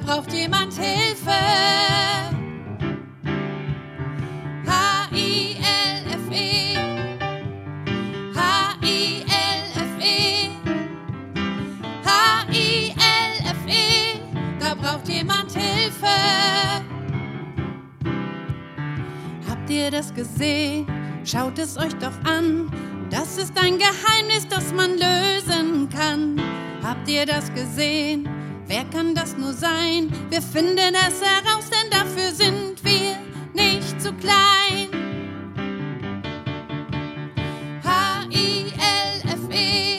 braucht jemand Hilfe. H-I-L-F-E, H-I-L-F-E, H-I-L-F-E, da braucht jemand Hilfe. Habt ihr das gesehen? Schaut es euch doch an. Das ist ein Geheimnis, das man lösen kann. Habt ihr das gesehen? Wer kann das nur sein? Wir finden es heraus, denn dafür sind wir nicht zu klein. H-I-L-F-E,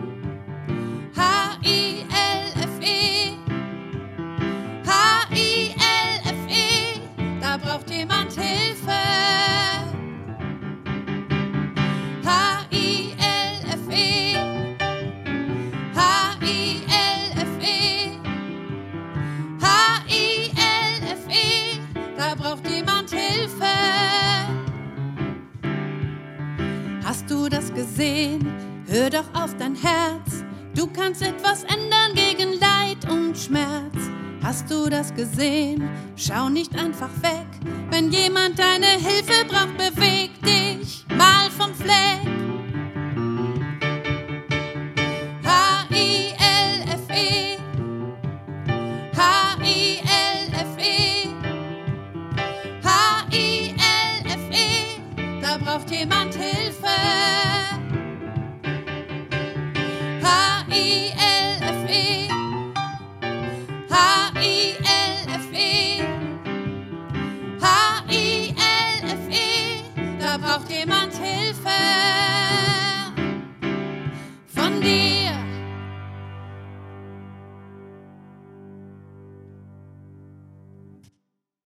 H-I-L-F-E, H-I-L-F-E, da braucht jemand Hilfe. H-I-L-F-E, H-I-L-F-E, H-I-L-F-E, da braucht jemand Hilfe. Hast du das gesehen? Hör doch auf dein Herz. Du kannst etwas ändern gegen Leid und Schmerz. Hast du das gesehen? Schau nicht einfach weg. Wenn jemand deine Hilfe braucht, beweg dich mal vom Fleck. H-I-L-F-E, H-I-L-F-E, H-I-L-F-E, da braucht jemand Hilfe. H-I-L-F-E, H-I-L-F-E, H-I-L-F-E, da braucht jemand Hilfe.